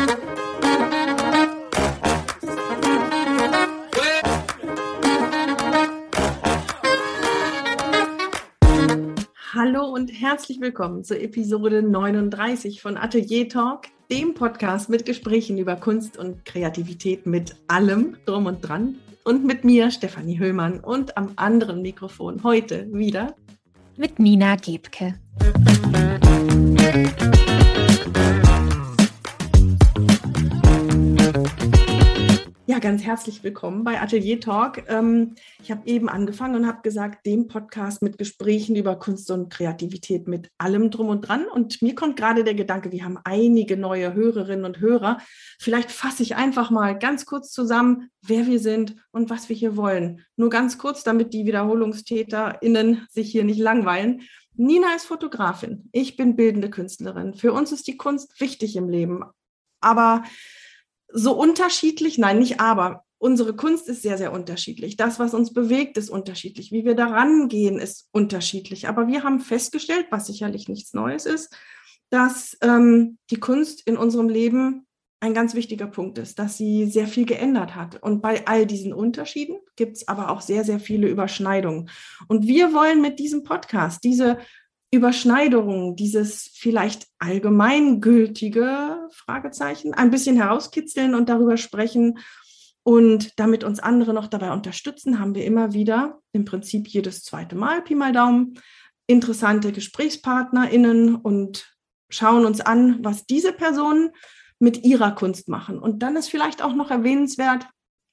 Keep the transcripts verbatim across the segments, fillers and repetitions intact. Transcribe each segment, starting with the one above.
Hallo und herzlich willkommen zur Episode neununddreißig von Atelier Talk, dem Podcast mit Gesprächen über Kunst und Kreativität mit allem drum und dran. Und mit mir, Stefanie Höllmann, und am anderen Mikrofon heute wieder mit Nina Gebke. Ja, ganz herzlich willkommen bei Atelier Talk. Ich habe eben angefangen und habe gesagt, dem Podcast mit Gesprächen über Kunst und Kreativität mit allem drum und dran. Und mir kommt gerade der Gedanke, wir haben einige neue Hörerinnen und Hörer. Vielleicht fasse ich einfach mal ganz kurz zusammen, wer wir sind und was wir hier wollen. Nur ganz kurz, damit die WiederholungstäterInnen sich hier nicht langweilen. Nina ist Fotografin. Ich bin bildende Künstlerin. Für uns ist die Kunst wichtig im Leben. Aber so unterschiedlich, nein, nicht aber. Unsere Kunst ist sehr, sehr unterschiedlich. Das, was uns bewegt, ist unterschiedlich. Wie wir daran gehen, ist unterschiedlich. Aber wir haben festgestellt, was sicherlich nichts Neues ist, dass ähm, die Kunst in unserem Leben ein ganz wichtiger Punkt ist, dass sie sehr viel geändert hat. Und bei all diesen Unterschieden gibt es aber auch sehr, sehr viele Überschneidungen. Und wir wollen mit diesem Podcast diese Überschneidungen, dieses vielleicht allgemeingültige Fragezeichen, ein bisschen herauskitzeln und darüber sprechen. Und damit uns andere noch dabei unterstützen, haben wir immer wieder, im Prinzip jedes zweite Mal, Pi mal Daumen, interessante GesprächspartnerInnen und schauen uns an, was diese Personen mit ihrer Kunst machen. Und dann ist vielleicht auch noch erwähnenswert,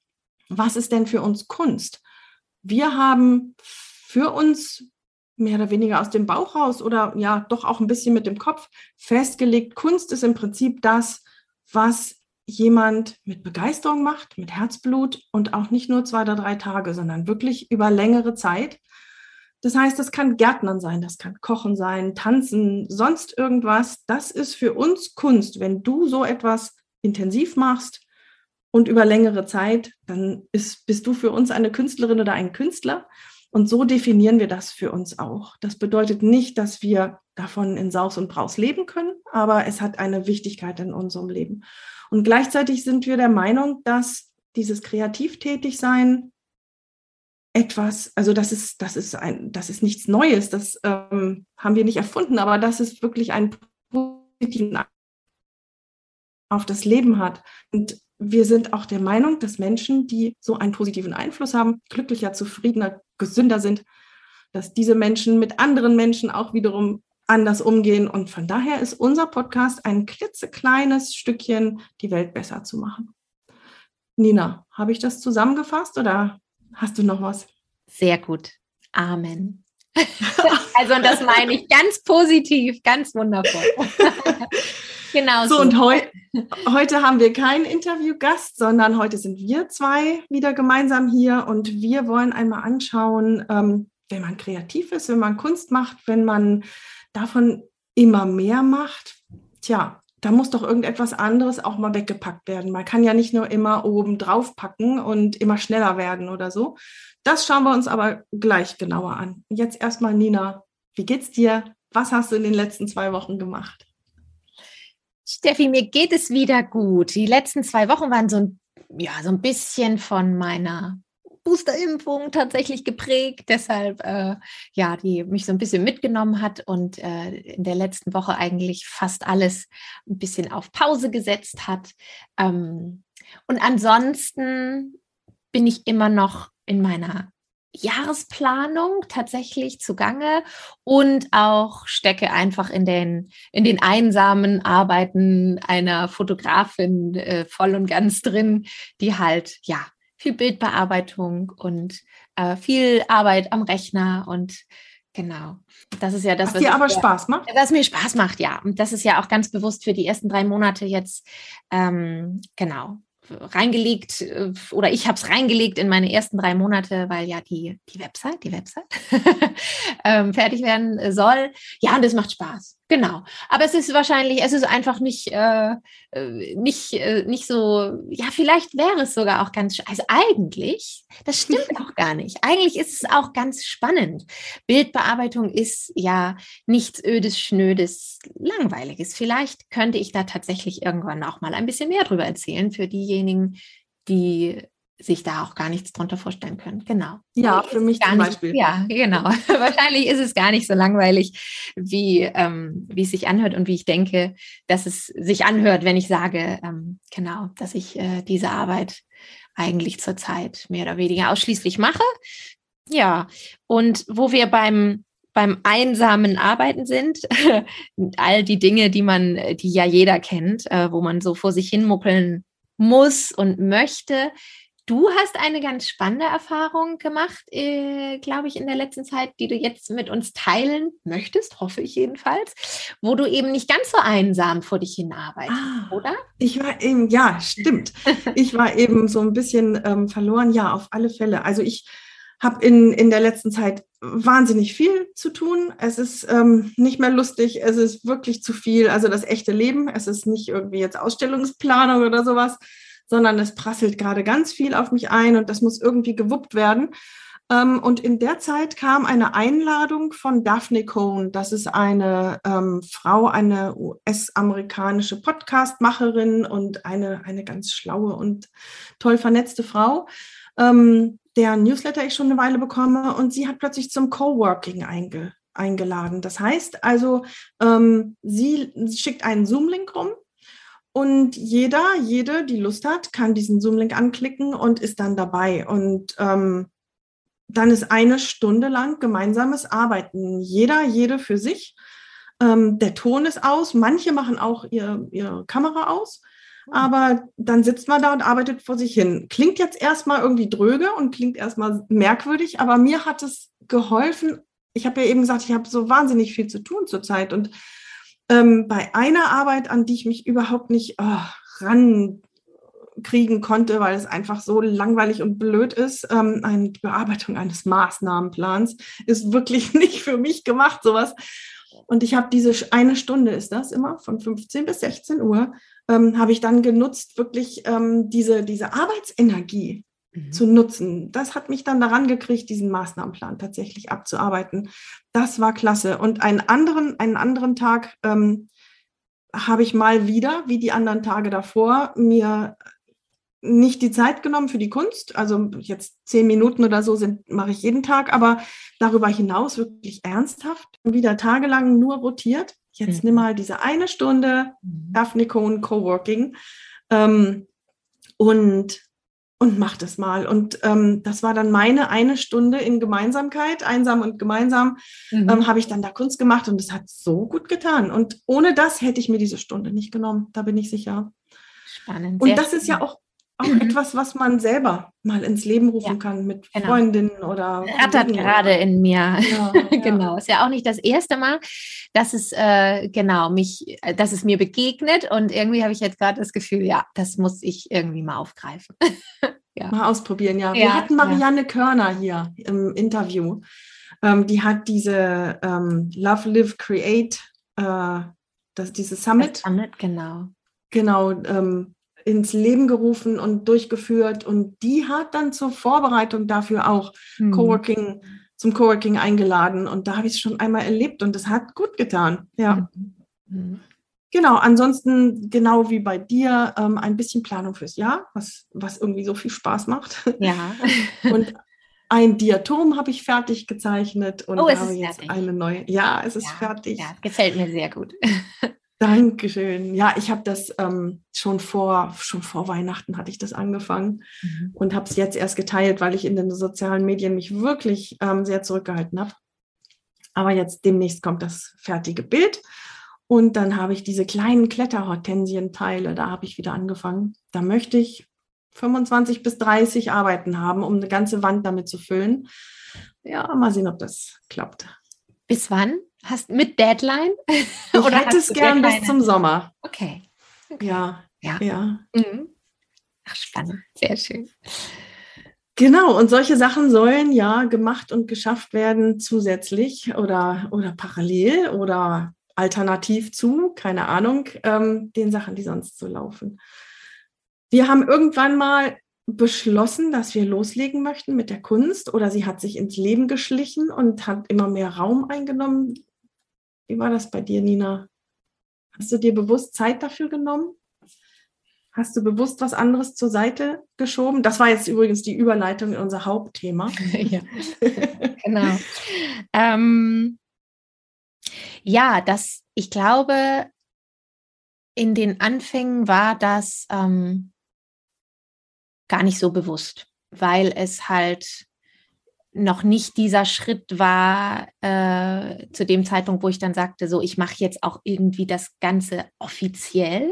was ist denn für uns Kunst? Wir haben für uns mehr oder weniger aus dem Bauch raus oder ja doch auch ein bisschen mit dem Kopf festgelegt, Kunst ist im Prinzip das, was jemand mit Begeisterung macht, mit Herzblut und auch nicht nur zwei oder drei Tage, sondern wirklich über längere Zeit. Das heißt, das kann Gärtnern sein, das kann Kochen sein, Tanzen, sonst irgendwas. Das ist für uns Kunst. Wenn du so etwas intensiv machst und über längere Zeit, dann ist, bist du für uns eine Künstlerin oder ein Künstler. Und so definieren wir das für uns auch. Das bedeutet nicht, dass wir davon in Saus und Braus leben können, aber es hat eine Wichtigkeit in unserem Leben. Und gleichzeitig sind wir der Meinung, dass dieses Kreativtätigsein etwas, also das ist, das ist ein, das ist nichts Neues, das ähm, haben wir nicht erfunden, aber dass es wirklich einen positiven Einfluss auf das Leben hat. Und wir sind auch der Meinung, dass Menschen, die so einen positiven Einfluss haben, glücklicher, zufriedener, gesünder sind, dass diese Menschen mit anderen Menschen auch wiederum anders umgehen. Und von daher ist unser Podcast ein klitzekleines Stückchen, die Welt besser zu machen. Nina, habe ich das zusammengefasst oder hast du noch was? Sehr gut. Amen. Also und das meine ich ganz positiv, ganz wundervoll. Genau so. So, und heu- heute haben wir keinen Interviewgast, sondern heute sind wir zwei wieder gemeinsam hier und wir wollen einmal anschauen, ähm, wenn man kreativ ist, wenn man Kunst macht, wenn man davon immer mehr macht, tja, da muss doch irgendetwas anderes auch mal weggepackt werden. Man kann ja nicht nur immer oben drauf packen und immer schneller werden oder so. Das schauen wir uns aber gleich genauer an. Jetzt erstmal, Nina, wie geht's dir? Was hast du in den letzten zwei Wochen gemacht? Steffi, mir geht es wieder gut. Die letzten zwei Wochen waren so ein, ja, so ein bisschen von meiner Boosterimpfung tatsächlich geprägt, deshalb äh, ja, die mich so ein bisschen mitgenommen hat und äh, in der letzten Woche eigentlich fast alles ein bisschen auf Pause gesetzt hat. Ähm, und ansonsten bin ich immer noch in meiner Jahresplanung tatsächlich zugange und auch stecke einfach in den, in den einsamen Arbeiten einer Fotografin äh, voll und ganz drin, die halt, ja, viel Bildbearbeitung und äh, viel Arbeit am Rechner und genau. Das ist ja das, was, was dir aber ja, Spaß macht? Was mir Spaß macht, ja. Und das ist ja auch ganz bewusst für die ersten drei Monate jetzt, ähm, genau, reingelegt oder ich habe es reingelegt in meine ersten drei Monate, weil ja die, die Website, die Website ähm, fertig werden soll. Ja, und es macht Spaß. Genau, aber es ist wahrscheinlich, es ist einfach nicht, äh, nicht, äh, nicht so, ja, vielleicht wäre es sogar auch ganz, also eigentlich, das stimmt auch gar nicht. Eigentlich ist es auch ganz spannend. Bildbearbeitung ist ja nichts Ödes, Schnödes, Langweiliges. Vielleicht könnte ich da tatsächlich irgendwann auch mal ein bisschen mehr drüber erzählen für diejenigen, die sich da auch gar nichts drunter vorstellen können. Genau. Ja, für mich zum nicht, Beispiel. Ja, genau. Wahrscheinlich ist es gar nicht so langweilig, wie, ähm, wie es sich anhört und wie ich denke, dass es sich anhört, wenn ich sage, ähm, genau, dass ich äh, diese Arbeit eigentlich zurzeit mehr oder weniger ausschließlich mache. Ja, und wo wir beim beim einsamen Arbeiten sind, all die Dinge, die man, die ja jeder kennt, äh, wo man so vor sich hin muckeln muss und möchte. Du hast eine ganz spannende Erfahrung gemacht, äh, glaube ich, in der letzten Zeit, die du jetzt mit uns teilen möchtest, hoffe ich jedenfalls, wo du eben nicht ganz so einsam vor dich hin arbeitest, Ah, oder? ich war eben, ja, stimmt. Ich war eben so ein bisschen ähm, verloren, ja, auf alle Fälle. Also ich habe in, in der letzten Zeit wahnsinnig viel zu tun. Es ist ähm, nicht mehr lustig, es ist wirklich zu viel. Also das echte Leben, es ist nicht irgendwie jetzt Ausstellungsplanung oder sowas, sondern es prasselt gerade ganz viel auf mich ein und das muss irgendwie gewuppt werden. Ähm, und in der Zeit kam eine Einladung von Daphne Cohen. Das ist eine ähm, Frau, eine U S-amerikanische Podcastmacherin und eine, eine ganz schlaue und toll vernetzte Frau, ähm, deren Newsletter ich schon eine Weile bekomme. Und sie hat plötzlich zum Coworking einge, eingeladen. Das heißt also, ähm, sie schickt einen Zoom-Link rum. Und jeder, jede, die Lust hat, kann diesen Zoom-Link anklicken und ist dann dabei. Und ähm, dann ist eine Stunde lang gemeinsames Arbeiten. Jeder, jede für sich. Ähm, der Ton ist aus. Manche machen auch ihr, ihre Kamera aus. Aber dann sitzt man da und arbeitet vor sich hin. Klingt jetzt erstmal irgendwie dröge und klingt erstmal merkwürdig, aber mir hat es geholfen. Ich habe ja eben gesagt, ich habe so wahnsinnig viel zu tun zurzeit. Und Ähm, bei einer Arbeit, an die ich mich überhaupt nicht oh, rankriegen konnte, weil es einfach so langweilig und blöd ist, ähm, eine Bearbeitung eines Maßnahmenplans ist wirklich nicht für mich gemacht, sowas. Und ich habe diese eine Stunde, ist das immer, von fünfzehn bis sechzehn Uhr, ähm, habe ich dann genutzt, wirklich ähm, diese, diese Arbeitsenergie zu nutzen. Das hat mich dann daran gekriegt, diesen Maßnahmenplan tatsächlich abzuarbeiten. Das war klasse. Und einen anderen, einen anderen Tag ähm, habe ich mal wieder, wie die anderen Tage davor, mir nicht die Zeit genommen für die Kunst. Also jetzt zehn Minuten oder so sind, mache ich jeden Tag, aber darüber hinaus wirklich ernsthaft wieder tagelang nur rotiert. Jetzt mhm. nimm mal diese eine Stunde mhm. Daphne Cohen Coworking ähm, und Und mach das mal. Und ähm, das war dann meine eine Stunde in Gemeinsamkeit, einsam und gemeinsam, mhm. ähm, habe ich dann da Kunst gemacht und es hat so gut getan. Und ohne das hätte ich mir diese Stunde nicht genommen, da bin ich sicher. Spannend. Und das spannend. Ist ja auch, auch mhm. etwas, was man selber mal ins Leben rufen ja, kann mit genau. Freundinnen oder rattert gerade oder. In mir. Ja, genau. Ja. Ist ja auch nicht das erste Mal, dass es äh, genau mich, dass es mir begegnet und irgendwie habe ich jetzt gerade das Gefühl, ja, das muss ich irgendwie mal aufgreifen. ja. Mal ausprobieren, ja. Wir ja, hatten Marianne ja. Körner hier im Interview. Ähm, die hat diese ähm, Love, Live, Create, äh, das, diese Summit. Das Summit, genau. Genau, ähm, ins Leben gerufen und durchgeführt und die hat dann zur Vorbereitung dafür auch hm. Coworking, zum Coworking eingeladen und da habe ich es schon einmal erlebt und es hat gut getan, ja. Hm. Genau, ansonsten genau wie bei dir ähm, ein bisschen Planung fürs Jahr, was, was irgendwie so viel Spaß macht. Ja. Und ein Diatom habe ich fertig gezeichnet und oh, es habe ist jetzt fertig. eine neue, ja, es ist ja, fertig. Ja, gefällt mir sehr gut. Dankeschön. Ja, ich habe das ähm, schon vor schon vor Weihnachten hatte ich das angefangen mhm. und habe es jetzt erst geteilt, weil ich in den sozialen Medien mich wirklich ähm, sehr zurückgehalten habe. Aber jetzt demnächst kommt das fertige Bild und dann habe ich diese kleinen Kletterhortensienteile, da habe ich wieder angefangen. Da möchte ich fünfundzwanzig bis dreißig Arbeiten haben, um eine ganze Wand damit zu füllen. Ja, mal sehen, ob das klappt. Bis wann? Hast mit Deadline? Ich Oder hätte es gern bis zum Sommer. Okay. okay. Ja, ja. ja. Mhm. Ach, spannend. Sehr schön. Genau, und solche Sachen sollen ja gemacht und geschafft werden zusätzlich oder, oder parallel oder alternativ zu, keine Ahnung, ähm, den Sachen, die sonst so laufen. Wir haben irgendwann mal beschlossen, dass wir loslegen möchten mit der Kunst, oder sie hat sich ins Leben geschlichen und hat immer mehr Raum eingenommen. Wie war das bei dir, Nina? Hast du dir bewusst Zeit dafür genommen? Hast du bewusst was anderes zur Seite geschoben? Das war jetzt übrigens die Überleitung in unser Hauptthema. Ja, genau. Ähm, ja, das, ich glaube, in den Anfängen war das ähm, gar nicht so bewusst, weil es halt noch nicht dieser Schritt war äh, zu dem Zeitpunkt, wo ich dann sagte, so, ich mache jetzt auch irgendwie das Ganze offiziell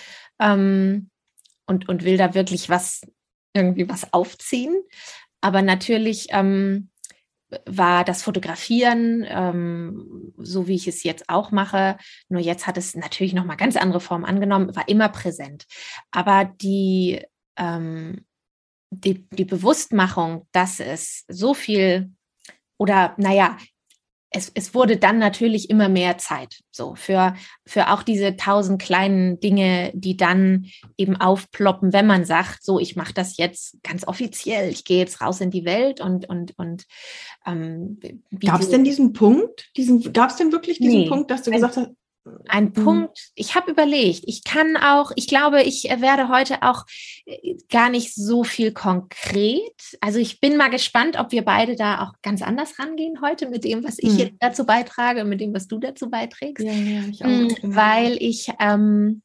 ähm, und, und will da wirklich was, irgendwie was aufziehen. Aber natürlich ähm, war das Fotografieren, ähm, so wie ich es jetzt auch mache, nur jetzt hat es natürlich nochmal ganz andere Formen angenommen, war immer präsent. Aber die ähm, Die, die Bewusstmachung, dass es so viel oder naja, es, es wurde dann natürlich immer mehr Zeit so für, für auch diese tausend kleinen Dinge, die dann eben aufploppen, wenn man sagt, so, ich mache das jetzt ganz offiziell, ich gehe jetzt raus in die Welt und, und, und ähm, Gab es denn diesen Punkt? Diesen, gab es denn wirklich diesen nee, Punkt, dass du ein, gesagt hast, Ein Punkt, ich habe überlegt, ich kann auch, ich glaube, ich werde heute auch gar nicht so viel konkret. Also ich bin mal gespannt, ob wir beide da auch ganz anders rangehen heute mit dem, was ich hm. jetzt dazu beitrage und mit dem, was du dazu beiträgst. Ja, ja, ich auch. Genau. Weil ich, ähm,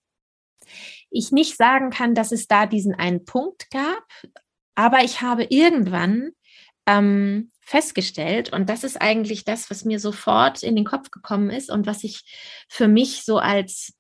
ich nicht sagen kann, dass es da diesen einen Punkt gab, aber ich habe irgendwann ähm, festgestellt, und das ist eigentlich das, was mir sofort in den Kopf gekommen ist und was ich für mich so als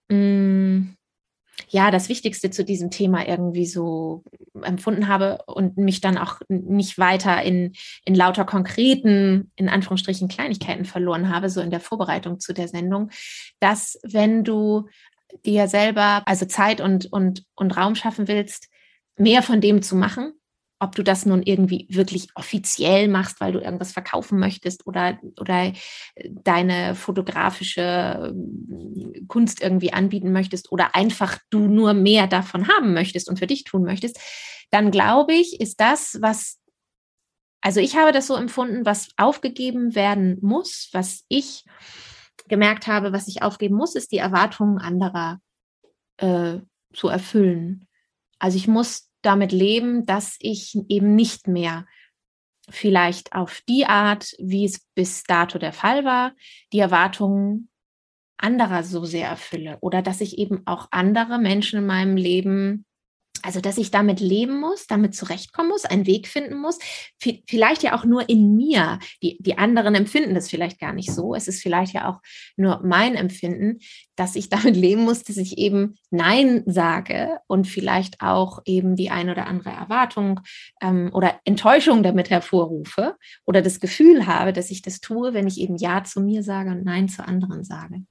mh, ja, das Wichtigste zu diesem Thema irgendwie so empfunden habe und mich dann auch nicht weiter in, in lauter konkreten, in Anführungsstrichen, Kleinigkeiten verloren habe, so in der Vorbereitung zu der Sendung, dass wenn du dir selber also Zeit und, und, und Raum schaffen willst, mehr von dem zu machen, ob du das nun irgendwie wirklich offiziell machst, weil du irgendwas verkaufen möchtest oder, oder deine fotografische Kunst irgendwie anbieten möchtest oder einfach du nur mehr davon haben möchtest und für dich tun möchtest, dann glaube ich, ist das, was, also ich habe das so empfunden, was aufgegeben werden muss, was ich gemerkt habe, was ich aufgeben muss, ist die Erwartungen anderer äh, zu erfüllen. Also ich muss damit leben, dass ich eben nicht mehr vielleicht auf die Art, wie es bis dato der Fall war, die Erwartungen anderer so sehr erfülle oder dass ich eben auch andere Menschen in meinem Leben, also dass ich damit leben muss, damit zurechtkommen muss, einen Weg finden muss, vielleicht ja auch nur in mir. Die, die anderen empfinden das vielleicht gar nicht so. Es ist vielleicht ja auch nur mein Empfinden, dass ich damit leben muss, dass ich eben Nein sage und vielleicht auch eben die ein oder andere Erwartung ähm, oder Enttäuschung damit hervorrufe oder das Gefühl habe, dass ich das tue, wenn ich eben Ja zu mir sage und Nein zu anderen sage.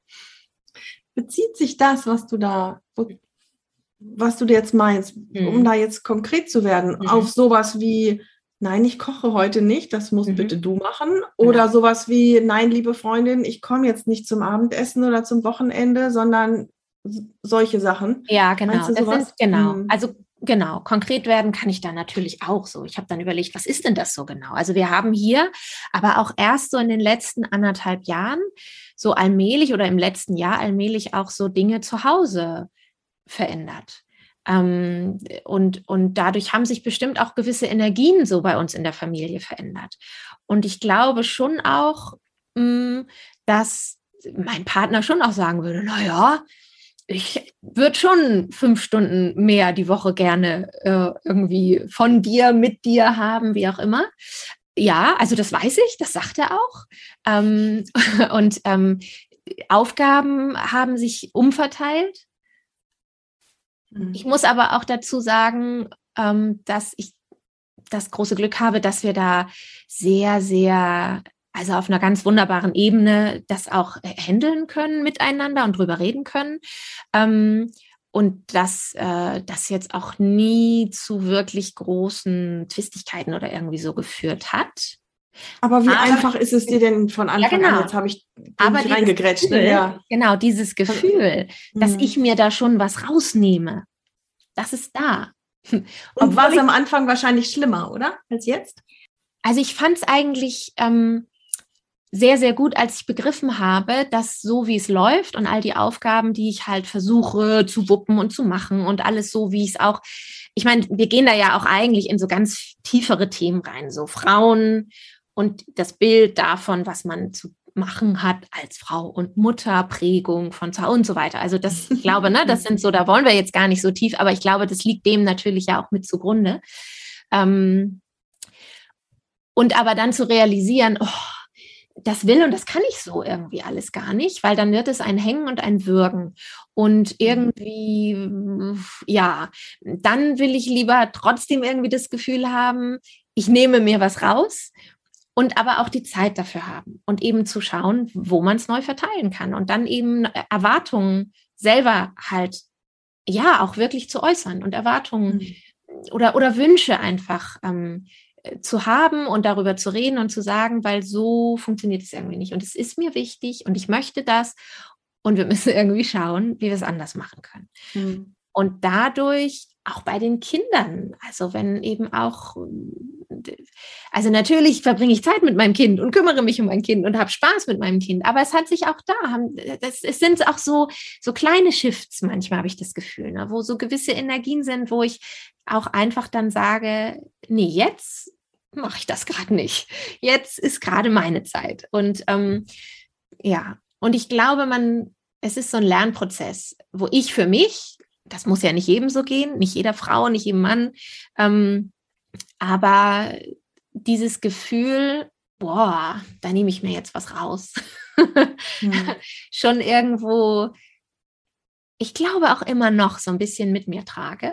Bezieht sich das, was du da, was du jetzt meinst, mhm. um da jetzt konkret zu werden, mhm. auf sowas wie, nein, ich koche heute nicht, das musst mhm. bitte du machen, oder genau. sowas wie, nein, liebe Freundin, ich komme jetzt nicht zum Abendessen oder zum Wochenende, sondern solche Sachen. Ja, genau. Das sind, genau. Mhm. Also genau, konkret werden kann ich da natürlich auch so. Ich habe dann überlegt, was ist denn das so genau? Also wir haben hier aber auch erst so in den letzten anderthalb Jahren so allmählich oder im letzten Jahr allmählich auch so Dinge zu Hause verändert. Ähm, und, und dadurch haben sich bestimmt auch gewisse Energien so bei uns in der Familie verändert. Und ich glaube schon auch, mh, dass mein Partner schon auch sagen würde, naja, ich würde schon fünf Stunden mehr die Woche gerne äh, irgendwie von dir, mit dir haben, wie auch immer. Ja, also das weiß ich, das sagt er auch. Ähm, und ähm, Aufgaben haben sich umverteilt. Ich muss aber auch dazu sagen, ähm, dass ich das große Glück habe, dass wir da sehr, sehr, also auf einer ganz wunderbaren Ebene das auch handeln können miteinander und drüber reden können. Ähm, und dass äh, das jetzt auch nie zu wirklich großen Twistigkeiten oder irgendwie so geführt hat. Aber wie Aber, einfach ist es dir denn von ja, Anfang genau. an? Jetzt habe ich Aber nicht dieses reingegrätscht. Gefühl, Ne? Ja. genau, dieses Gefühl, dass Mhm. ich mir da schon was rausnehme, das ist da. Und Obwohl war es ich, am Anfang wahrscheinlich schlimmer, oder? Als jetzt? also ich fand es eigentlich ähm, sehr, sehr gut, als ich begriffen habe, dass so wie es läuft und all die Aufgaben, die ich halt versuche zu wuppen und zu machen und alles so, wie ich es auch, ich meine, wir gehen da ja auch eigentlich in so ganz tiefere Themen rein, so Frauen und das Bild davon, was man zu machen hat als Frau und Mutter, Prägung von zu Hause und so weiter. Also das, ich glaube, ne, das sind so, da wollen wir jetzt gar nicht so tief, aber ich glaube, das liegt dem natürlich ja auch mit zugrunde. Ähm, und aber dann zu realisieren, oh, das will und das kann ich so irgendwie alles gar nicht, weil dann wird es ein Hängen und ein Würgen. Und irgendwie, ja, dann will ich lieber trotzdem irgendwie das Gefühl haben, ich nehme mir was raus und aber auch die Zeit dafür haben und eben zu schauen, wo man es neu verteilen kann und dann eben Erwartungen selber halt, ja, auch wirklich zu äußern und Erwartungen Mhm. oder, oder Wünsche einfach ähm, zu haben und darüber zu reden und zu sagen, weil so funktioniert es irgendwie nicht. Und es ist mir wichtig und ich möchte das und wir müssen irgendwie schauen, wie wir es anders machen können. Mhm. Und dadurch auch bei den Kindern, also wenn eben auch, also natürlich verbringe ich Zeit mit meinem Kind und kümmere mich um mein Kind und habe Spaß mit meinem Kind, aber es hat sich auch da, das, es sind auch so, so kleine Shifts manchmal, habe ich das Gefühl, ne, wo so gewisse Energien sind, wo ich auch einfach dann sage, nee, jetzt mache ich das gerade nicht. Jetzt ist gerade meine Zeit. Und ähm, ja, und ich glaube, man, es ist so ein Lernprozess, wo ich für mich, das muss ja nicht jedem so gehen, nicht jeder Frau, nicht jedem Mann, ähm, aber dieses Gefühl, boah, da nehme ich mir jetzt was raus, Mhm. schon irgendwo, ich glaube auch immer noch so ein bisschen mit mir trage.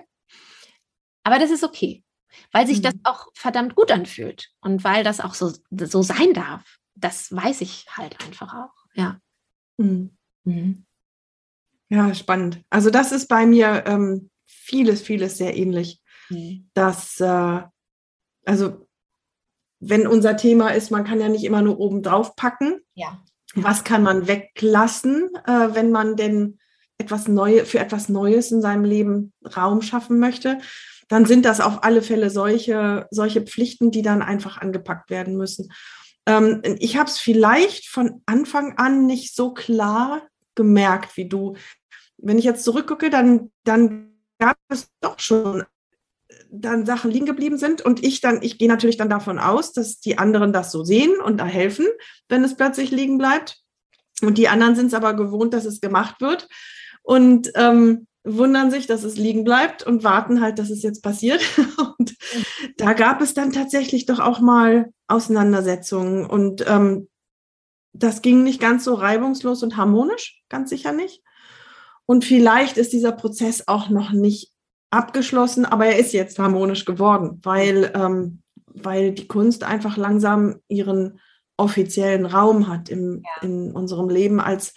Aber das ist okay, weil sich das Mhm. auch verdammt gut anfühlt und weil das auch so, so sein darf. Das weiß ich halt einfach auch. Ja. Mhm. Mhm. Ja, spannend. Also das ist bei mir ähm, vieles, vieles sehr ähnlich. Mhm. Dass, äh, also wenn unser Thema ist, man kann ja nicht immer nur oben drauf packen. Ja. Was kann man weglassen, äh, wenn man denn etwas Neues, für etwas Neues in seinem Leben Raum schaffen möchte? Dann sind das auf alle Fälle solche, solche Pflichten, die dann einfach angepackt werden müssen. Ähm, ich habe es vielleicht von Anfang an nicht so klar gemerkt wie du. Wenn ich jetzt zurückgucke, dann, dann gab es doch schon dann Sachen liegen geblieben sind und ich dann, ich gehe natürlich dann davon aus, dass die anderen das so sehen und da helfen, wenn es plötzlich liegen bleibt. Und die anderen sind es aber gewohnt, dass es gemacht wird und ähm, wundern sich, dass es liegen bleibt und warten halt, dass es jetzt passiert. Und da gab es dann tatsächlich doch auch mal Auseinandersetzungen und ähm, das ging nicht ganz so reibungslos und harmonisch, ganz sicher nicht. Und vielleicht ist dieser Prozess auch noch nicht abgeschlossen, aber er ist jetzt harmonisch geworden, weil, ähm, weil die Kunst einfach langsam ihren offiziellen Raum hat im, in unserem Leben. Als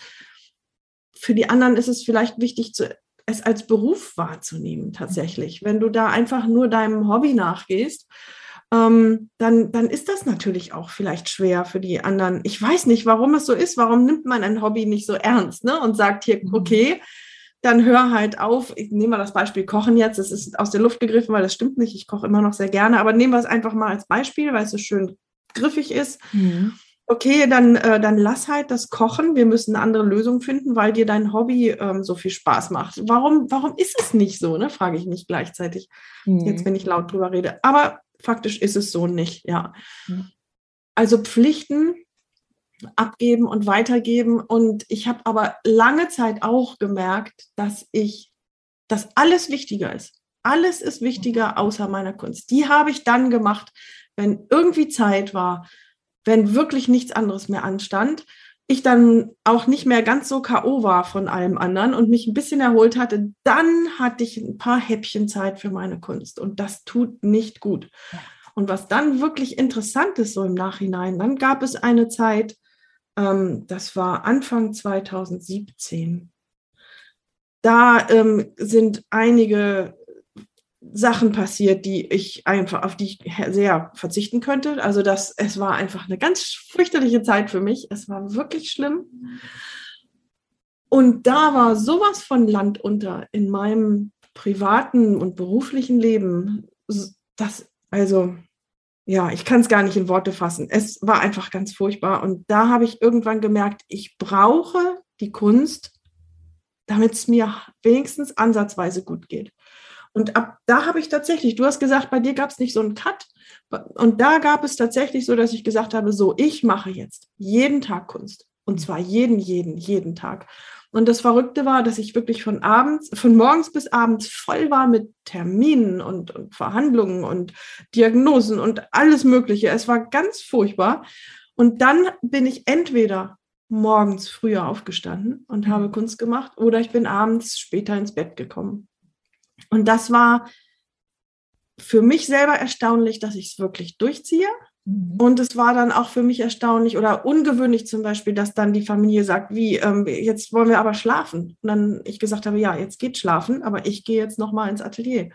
für die anderen ist es vielleicht wichtig, zu, es als Beruf wahrzunehmen tatsächlich. Wenn du da einfach nur deinem Hobby nachgehst, ähm, dann, dann ist das natürlich auch vielleicht schwer für die anderen. Ich weiß nicht, warum es so ist. Warum nimmt man ein Hobby nicht so ernst, ne? Und sagt hier, okay, dann hör halt auf. Ich nehme mal das Beispiel Kochen jetzt. Das ist aus der Luft gegriffen, weil das stimmt nicht. Ich koche immer noch sehr gerne. Aber nehmen wir es einfach mal als Beispiel, weil es so schön griffig ist. Mhm. Okay, dann, äh, dann lass halt das Kochen. Wir müssen eine andere Lösung finden, weil dir dein Hobby ähm, so viel Spaß macht. Warum, warum ist es nicht so, ne? Frage ich mich gleichzeitig, Mhm. jetzt wenn ich laut drüber rede. Aber faktisch ist es so nicht, ja. Mhm. Also Pflichten abgeben und weitergeben. Und ich habe aber lange Zeit auch gemerkt, dass ich, dass alles wichtiger ist. Alles ist wichtiger außer meiner Kunst. Die habe ich dann gemacht, wenn irgendwie Zeit war, wenn wirklich nichts anderes mehr anstand, ich dann auch nicht mehr ganz so K O war von allem anderen und mich ein bisschen erholt hatte, dann hatte ich ein paar Häppchen Zeit für meine Kunst. Und das tut nicht gut. Und was dann wirklich interessant ist, so im Nachhinein, dann gab es eine Zeit, ähm, das war Anfang zwanzig siebzehn. Da ähm, sind einige Sachen passiert, die ich einfach, auf die ich sehr verzichten könnte. Also das, es war einfach eine ganz fürchterliche Zeit für mich. Es war wirklich schlimm. Und da war sowas von Land unter in meinem privaten und beruflichen Leben. Das, also, ja, ich kann es gar nicht in Worte fassen. Es war einfach ganz furchtbar. Und da habe ich irgendwann gemerkt, ich brauche die Kunst, damit es mir wenigstens ansatzweise gut geht. Und ab da habe ich tatsächlich, du hast gesagt, bei dir gab es nicht so einen Cut. Und da gab es tatsächlich so, dass ich gesagt habe, so, ich mache jetzt jeden Tag Kunst. Und zwar jeden, jeden, jeden Tag. Und das Verrückte war, dass ich wirklich von abends, von morgens bis abends voll war mit Terminen und, und Verhandlungen und Diagnosen und alles Mögliche. Es war ganz furchtbar. Und dann bin ich entweder morgens früher aufgestanden und mhm. habe Kunst gemacht oder ich bin abends später ins Bett gekommen. Und das war für mich selber erstaunlich, dass ich es wirklich durchziehe. Mhm. Und es war dann auch für mich erstaunlich oder ungewöhnlich zum Beispiel, dass dann die Familie sagt, wie, ähm, jetzt wollen wir aber schlafen. Und dann ich gesagt habe, ja, jetzt geht schlafen, aber ich gehe jetzt nochmal ins Atelier.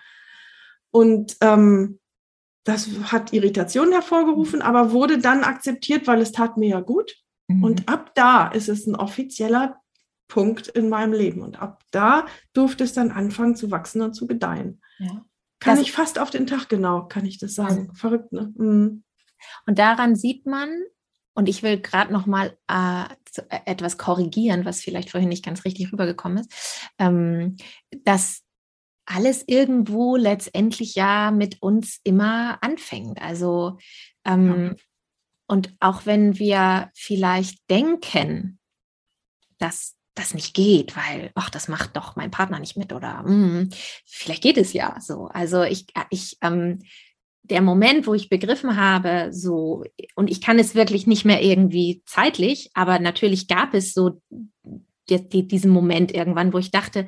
Und ähm, das hat Irritationen hervorgerufen, aber wurde dann akzeptiert, weil es tat mir ja gut. Mhm. Und ab da ist es ein offizieller Punkt in meinem Leben. Und ab da durfte es dann anfangen zu wachsen und zu gedeihen. Ja. Kann das ich fast auf den Tag genau, kann ich das sagen. Ja. Verrückt, ne? Mhm. Und daran sieht man, und ich will gerade noch mal äh, etwas korrigieren, was vielleicht vorhin nicht ganz richtig rübergekommen ist, ähm, dass alles irgendwo letztendlich ja mit uns immer anfängt. Also ähm, ja. Und auch wenn wir vielleicht denken, dass das nicht geht, weil, ach, das macht doch mein Partner nicht mit oder mh, vielleicht geht es ja so. Also ich, ich, ähm, der Moment, wo ich begriffen habe, so, und ich kann es wirklich nicht mehr irgendwie zeitlich, aber natürlich gab es so die, die, diesen Moment irgendwann, wo ich dachte,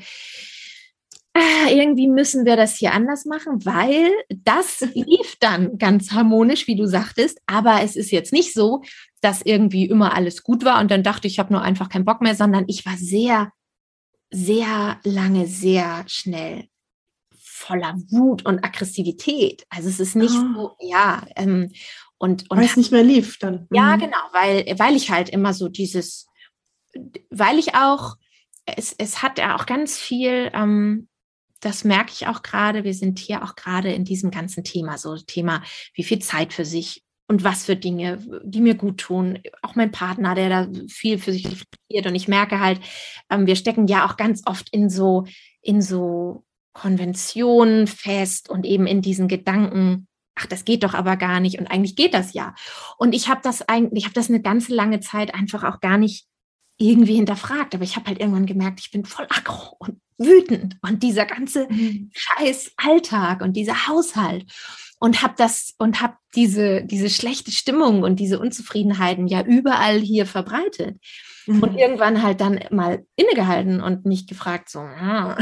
ah, irgendwie müssen wir das hier anders machen, weil das lief dann ganz harmonisch, wie du sagtest, aber es ist jetzt nicht so, dass irgendwie immer alles gut war und dann dachte ich, ich habe nur einfach keinen Bock mehr, sondern ich war sehr, sehr lange, sehr schnell voller Wut und Aggressivität. Also es ist nicht oh. so, ja. Ähm, und, und weil es nicht mehr lief dann. Ja, mhm. genau, weil, weil ich halt immer so dieses, weil ich auch, es, es hat ja auch ganz viel, ähm, das merke ich auch gerade, wir sind hier auch gerade in diesem ganzen Thema, so Thema, wie viel Zeit für sich und was für Dinge, die mir gut tun. Auch mein Partner, der da viel für sich reflektiert und ich merke halt, ähm, wir stecken ja auch ganz oft in so, in so Konventionen fest und eben in diesen Gedanken, ach, das geht doch aber gar nicht und eigentlich geht das ja. Und ich habe das eigentlich, ich habe das eine ganze lange Zeit einfach auch gar nicht irgendwie hinterfragt, aber ich habe halt irgendwann gemerkt, ich bin voll aggro und wütend und dieser ganze mhm. scheiß Alltag und dieser Haushalt und habe das und habe diese diese schlechte Stimmung und diese Unzufriedenheiten ja überall hier verbreitet mhm. und irgendwann halt dann mal innegehalten und mich gefragt so ah,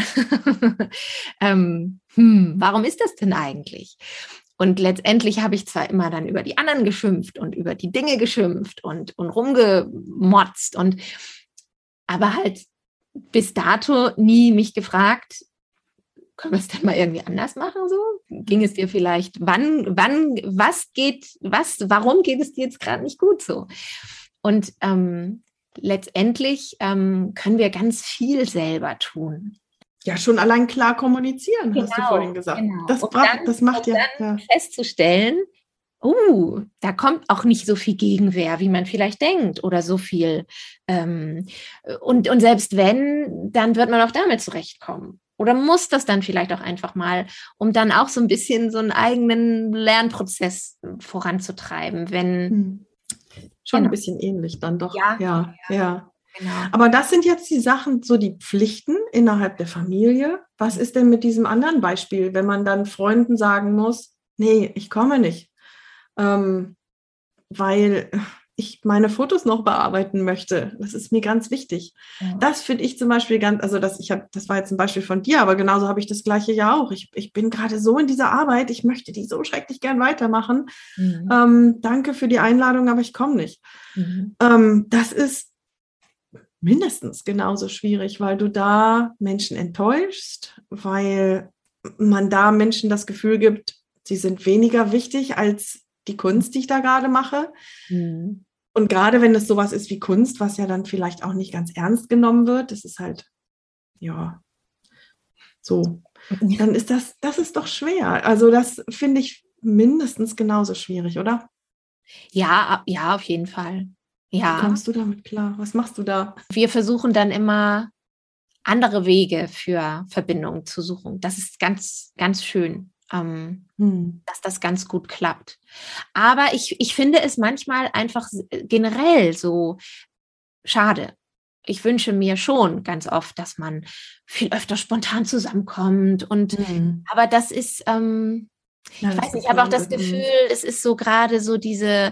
ähm, hm, warum ist das denn eigentlich? Und letztendlich habe ich zwar immer dann über die anderen geschimpft und über die Dinge geschimpft und, und rumgemotzt und aber halt bis dato nie mich gefragt, können wir es denn mal irgendwie anders machen so? Ging es dir vielleicht, wann, wann, was geht, was, warum geht es dir jetzt gerade nicht gut so? Und ähm, letztendlich ähm, können wir ganz viel selber tun. Ja, schon allein klar kommunizieren, genau, hast du vorhin gesagt. Genau. Das, und braucht, dann, das macht und ja, dann ja festzustellen, uh, da kommt auch nicht so viel Gegenwehr, wie man vielleicht denkt oder so viel. Ähm, und, und selbst wenn, dann wird man auch damit zurechtkommen. Oder muss das dann vielleicht auch einfach mal, um dann auch so ein bisschen so einen eigenen Lernprozess voranzutreiben, wenn... Hm. Schon genau. Ein bisschen ähnlich dann doch. Ja, ja. ja. ja. Genau. Aber das sind jetzt die Sachen, so die Pflichten innerhalb der Familie. Was ist denn mit diesem anderen Beispiel, wenn man dann Freunden sagen muss, nee, ich komme nicht, ähm, weil ich meine Fotos noch bearbeiten möchte. Das ist mir ganz wichtig. Ja. Das finde ich zum Beispiel ganz, also das, ich hab, das war jetzt ein Beispiel von dir, aber genauso habe ich das Gleiche ja auch. Ich, ich bin gerade so in dieser Arbeit, ich möchte die so schrecklich gern weitermachen. Mhm. Ähm, danke für die Einladung, aber ich komme nicht. Mhm. Ähm, das ist mindestens genauso schwierig, weil du da Menschen enttäuschst, weil man da Menschen das Gefühl gibt, sie sind weniger wichtig als die Kunst, die ich da gerade mache. Mhm. Und gerade wenn es sowas ist wie Kunst, was ja dann vielleicht auch nicht ganz ernst genommen wird, das ist halt, ja, so, dann ist das, das ist doch schwer. Also das finde ich mindestens genauso schwierig, oder? Ja, ja, auf jeden Fall. Wie Ja, kommst du damit klar? Was machst du da? wir versuchen dann immer andere Wege für Verbindungen zu suchen. Das ist ganz, ganz schön, ähm, Hm. dass das ganz gut klappt. Aber ich, ich finde es manchmal einfach generell so schade. Ich wünsche mir schon ganz oft, dass man viel öfter spontan zusammenkommt. Und Hm. aber das ist, ähm, Ja, ich das weiß nicht, ich habe auch das Geplante. Gefühl, es ist so gerade so diese,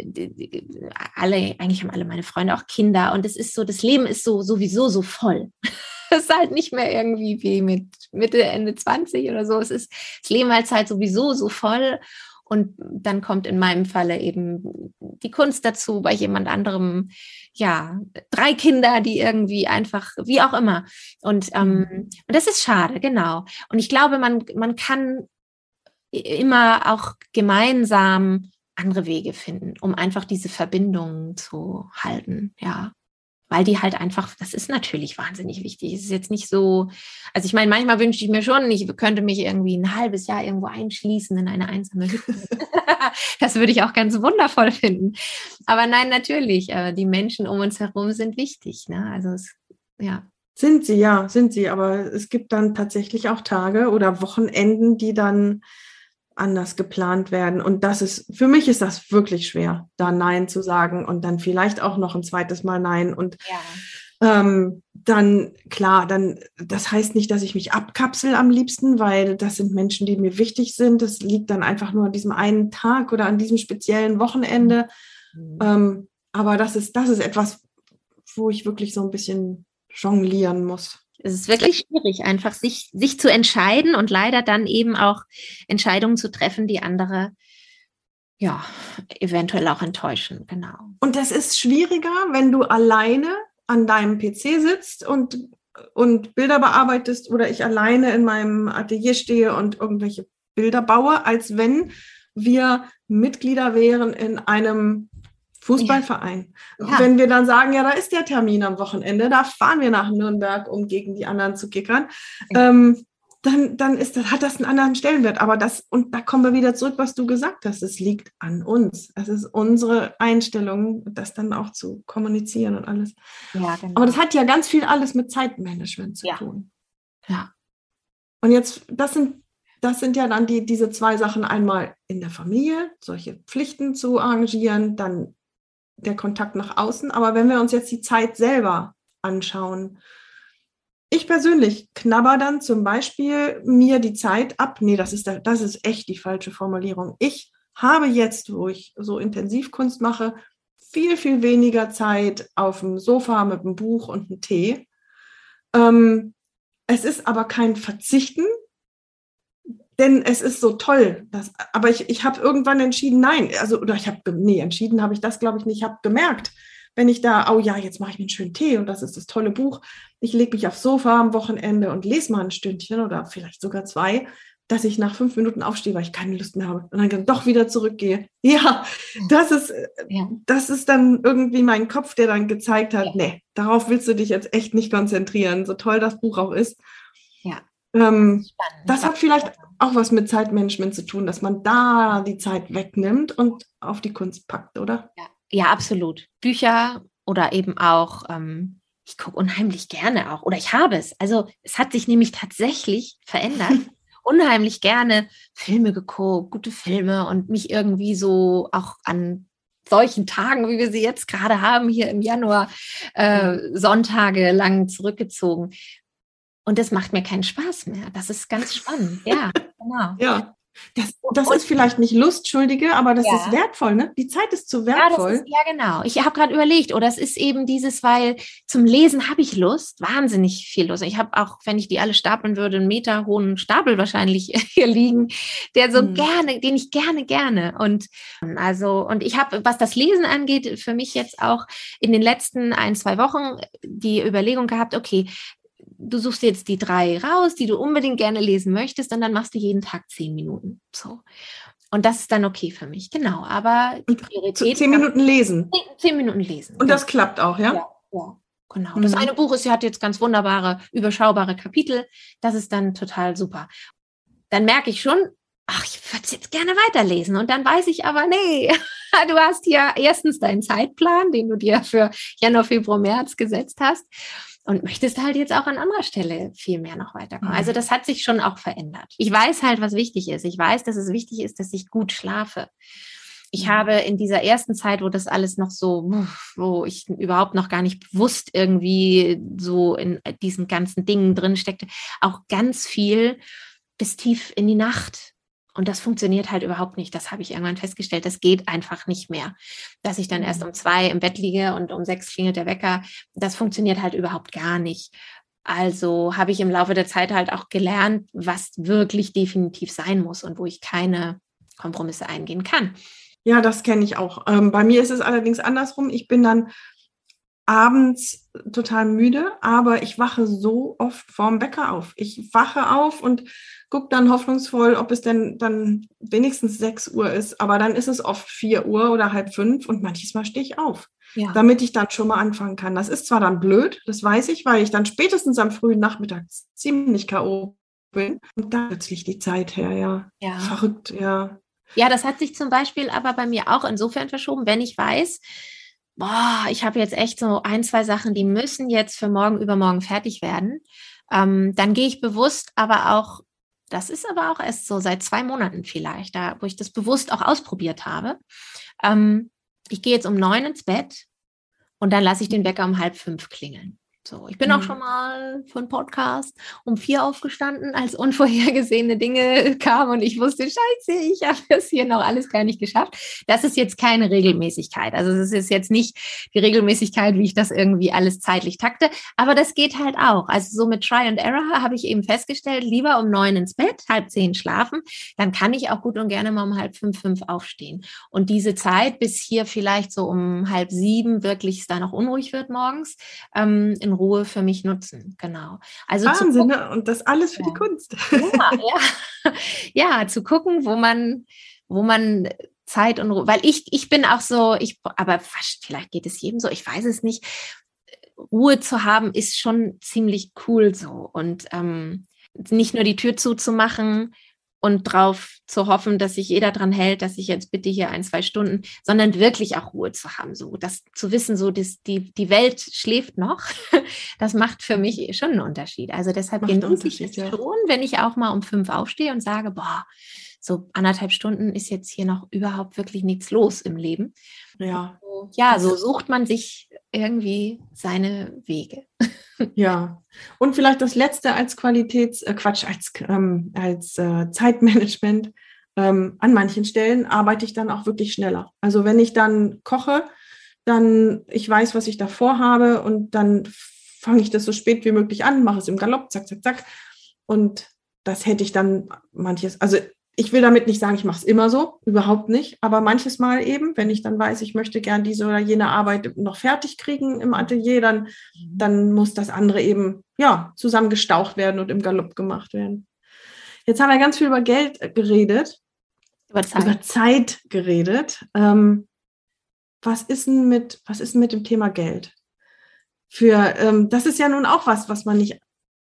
alle, eigentlich haben alle meine Freunde auch Kinder und es ist so, das Leben ist so sowieso so voll. Es ist halt nicht mehr irgendwie wie mit Mitte, Ende zwanzig oder so. Es ist, das Leben ist halt sowieso so voll. Und dann kommt in meinem Falle eben die Kunst dazu, bei jemand anderem, ja, drei Kinder, die irgendwie einfach, wie auch immer. Und, ähm, Mhm. und das ist schade, genau. Und ich glaube, man, man kann immer auch gemeinsam andere Wege finden, um einfach diese Verbindungen zu halten, ja. Weil die halt einfach, das ist natürlich wahnsinnig wichtig. Es ist jetzt nicht so, also ich meine, manchmal wünsche ich mir schon, ich könnte mich irgendwie ein halbes Jahr irgendwo einschließen in eine einsame Hütte. Das würde ich auch ganz wundervoll finden. Aber nein, natürlich, äh, die Menschen um uns herum sind wichtig. Ne? Also es, ja. Sind sie, ja, sind sie. Aber es gibt dann tatsächlich auch Tage oder Wochenenden, die dann anders geplant werden. Und das ist, für mich ist das wirklich schwer, da Nein zu sagen und dann vielleicht auch noch ein zweites Mal Nein. Und Ja. ähm, dann, klar, dann, das heißt nicht, dass ich mich abkapsel am liebsten, weil das sind Menschen, die mir wichtig sind. Das liegt dann einfach nur an diesem einen Tag oder an diesem speziellen Wochenende. Mhm. Ähm, aber das ist, das ist etwas, wo ich wirklich so ein bisschen jonglieren muss. Es ist wirklich schwierig, einfach sich, sich zu entscheiden und leider dann eben auch Entscheidungen zu treffen, die andere ja eventuell auch enttäuschen. Genau. Und das ist schwieriger, wenn du alleine an deinem P C sitzt und, und Bilder bearbeitest oder ich alleine in meinem Atelier stehe und irgendwelche Bilder baue, als wenn wir Mitglieder wären in einem Fußballverein. Ja. Wenn wir dann sagen, ja, da ist der Termin am Wochenende, da fahren wir nach Nürnberg, um gegen die anderen zu kickern, Ja. ähm, dann, dann ist das, hat das einen anderen Stellenwert. Aber das, und da kommen wir wieder zurück, was du gesagt hast, es liegt an uns. Es ist unsere Einstellung, das dann auch zu kommunizieren und alles. Ja, genau. Aber das hat ja ganz viel alles mit Zeitmanagement zu Ja. tun. Ja. Und jetzt, das sind Das sind ja dann die, diese zwei Sachen, einmal in der Familie, solche Pflichten zu arrangieren, dann der Kontakt nach außen. Aber wenn wir uns jetzt die Zeit selber anschauen, ich persönlich knabber dann zum Beispiel mir die Zeit ab. Nee, das ist, der, das ist echt die falsche Formulierung. Ich habe jetzt, wo ich so intensiv Kunst mache, viel, viel weniger Zeit auf dem Sofa mit einem Buch und einem Tee. Ähm, es ist aber kein Verzichten, denn es ist so toll. Dass, aber ich, ich habe irgendwann entschieden, nein, also, oder ich habe, nee, entschieden habe ich das, glaube ich, nicht. Ich habe gemerkt, wenn ich da, oh ja, jetzt mache ich mir einen schönen Tee und das ist das tolle Buch. Ich lege mich aufs Sofa am Wochenende und lese mal ein Stündchen oder vielleicht sogar zwei, dass ich nach fünf Minuten aufstehe, weil ich keine Lust mehr habe und dann doch wieder zurückgehe. Ja, das ist, Ja. das ist dann irgendwie mein Kopf, der dann gezeigt hat, Ja. nee, darauf willst du dich jetzt echt nicht konzentrieren, so toll das Buch auch ist. Ja. Ähm, Spannend. das hat vielleicht auch was mit Zeitmanagement zu tun, dass man da die Zeit wegnimmt und auf die Kunst packt, oder? Ja, ja, absolut. Bücher oder eben auch, ähm, ich gucke unheimlich gerne auch, oder ich habe es. Also es hat sich nämlich tatsächlich verändert. Unheimlich gerne Filme geguckt, gute Filme und mich irgendwie so auch an solchen Tagen, wie wir sie jetzt gerade haben, hier im Januar, äh, Sonntage lang zurückgezogen. Und das macht mir keinen Spaß mehr. Das ist ganz spannend. Ja, genau. Ja, das, das Und- ist vielleicht nicht Lustschuldige, aber das Ja. ist wertvoll, ne? Die Zeit ist so Ja, das wertvoll. ist, ja, genau. Ich habe gerade überlegt, oder es ist eben dieses, weil zum Lesen habe ich Lust, wahnsinnig viel Lust. Ich habe auch, wenn ich die alle stapeln würde, einen Meter hohen Stapel wahrscheinlich hier liegen, der so Hm. gerne, den ich gerne, gerne. Und also, und ich habe, was das Lesen angeht, für mich jetzt auch in den letzten ein, zwei Wochen die Überlegung gehabt, okay, du suchst jetzt die drei raus, die du unbedingt gerne lesen möchtest und dann machst du jeden Tag zehn Minuten. So. Und das ist dann okay für mich, genau. Aber die Priorität. Zehn Minuten lesen. Zehn, zehn Minuten lesen. Und das genau. klappt auch, ja? Ja, ja. Genau. Das eine Buch ist, hat jetzt ganz wunderbare, überschaubare Kapitel. Das ist dann total super. Dann merke ich schon, ach, ich würde es jetzt gerne weiterlesen. Und dann weiß ich aber, nee, du hast hier erstens deinen Zeitplan, den du dir für Januar, Februar, März gesetzt hast und möchtest halt jetzt auch an anderer Stelle viel mehr noch weiterkommen. Also das hat sich schon auch verändert. Ich weiß halt, was wichtig ist. Ich weiß, dass es wichtig ist, dass ich gut schlafe. Ich habe in dieser ersten Zeit, wo das alles noch so, wo ich überhaupt noch gar nicht bewusst irgendwie so in diesen ganzen Dingen drin steckte, auch ganz viel bis tief in die Nacht. Und das funktioniert halt überhaupt nicht. Das habe ich irgendwann festgestellt. Das geht einfach nicht mehr. Dass ich dann erst um zwei im Bett liege und um sechs klingelt der Wecker. Das funktioniert halt überhaupt gar nicht. Also habe ich im Laufe der Zeit halt auch gelernt, was wirklich definitiv sein muss und wo ich keine Kompromisse eingehen kann. Ja, das kenne ich auch. Ähm, bei mir ist es allerdings andersrum. Ich bin dann abends total müde, aber ich wache so oft vorm Wecker auf. Ich wache auf und gucke dann hoffnungsvoll, ob es denn dann wenigstens sechs Uhr ist. Aber dann ist es oft vier Uhr oder halb fünf und manches Mal stehe ich auf, ja. damit ich dann schon mal anfangen kann. Das ist zwar dann blöd, das weiß ich, weil ich dann spätestens am frühen Nachmittag ziemlich K O bin. Und da plötzlich die Zeit her, ja. ja. Verrückt, ja. Ja, das hat sich zum Beispiel aber bei mir auch insofern verschoben, wenn ich weiß, boah, ich habe jetzt echt so ein, zwei Sachen, die müssen jetzt für morgen, übermorgen fertig werden. Ähm, dann gehe ich bewusst aber auch, das ist aber auch erst so seit zwei Monaten vielleicht, da, wo ich das bewusst auch ausprobiert habe. Ähm, ich gehe jetzt um neun ins Bett und dann lasse ich den Wecker um halb fünf klingeln. So, ich bin mhm. auch schon mal für einen Podcast um vier aufgestanden, als unvorhergesehene Dinge kamen und ich wusste, scheiße, ich habe das hier noch alles gar nicht geschafft. Das ist jetzt keine Regelmäßigkeit. Also es ist jetzt nicht die Regelmäßigkeit, wie ich das irgendwie alles zeitlich takte, aber das geht halt auch. Also so mit Try and Error habe ich eben festgestellt, lieber um neun ins Bett, halb zehn schlafen, dann kann ich auch gut und gerne mal um halb fünf, fünf aufstehen. Und diese Zeit, bis hier vielleicht so um halb sieben wirklich es da noch unruhig wird morgens, ähm, in Ruhe für mich nutzen, genau. Also Wahnsinn, ne? Und das alles für ja. die Kunst. Ja, ja. Ja, zu gucken, wo man, wo man Zeit und Ruhe, weil ich, ich bin auch so, ich, aber fast, vielleicht geht es jedem so, ich weiß es nicht, Ruhe zu haben ist schon ziemlich cool so und ähm, nicht nur die Tür zuzumachen und drauf zu hoffen, dass sich jeder dran hält, dass ich jetzt bitte hier ein, zwei Stunden, sondern wirklich auch Ruhe zu haben, so das zu wissen, so dass die, die Welt schläft noch, das macht für mich schon einen Unterschied. Also deshalb genieße ich es ja. schon, wenn ich auch mal um fünf aufstehe und sage, boah, so anderthalb Stunden ist jetzt hier noch überhaupt wirklich nichts los im Leben. Ja, so, ja, so sucht man sich irgendwie seine Wege. Ja, und vielleicht das Letzte als Qualitäts, äh Quatsch, als, ähm, als äh, Zeitmanagement. Ähm, an manchen Stellen arbeite ich dann auch wirklich schneller. Also wenn ich dann koche, dann, ich weiß, was ich davor habe und dann fange ich das so spät wie möglich an, mache es im Galopp, zack, zack, zack. Und das hätte ich dann manches, also ich will damit nicht sagen, ich mache es immer so, überhaupt nicht, aber manches Mal eben, wenn ich dann weiß, ich möchte gern diese oder jene Arbeit noch fertig kriegen im Atelier, dann, dann muss das andere eben ja zusammengestaucht werden und im Galopp gemacht werden. Jetzt haben wir ganz viel über Geld geredet, über Zeit, über Zeit geredet. Ähm, was ist denn mit, was ist denn mit dem Thema Geld? Für, ähm, das ist ja nun auch was, was man nicht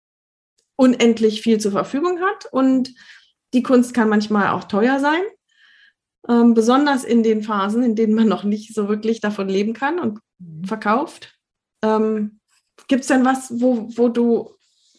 unendlich viel zur Verfügung hat und die Kunst kann manchmal auch teuer sein, ähm, besonders in den Phasen, in denen man noch nicht so wirklich davon leben kann und mhm. verkauft. Ähm, gibt es denn was, wo, wo, du,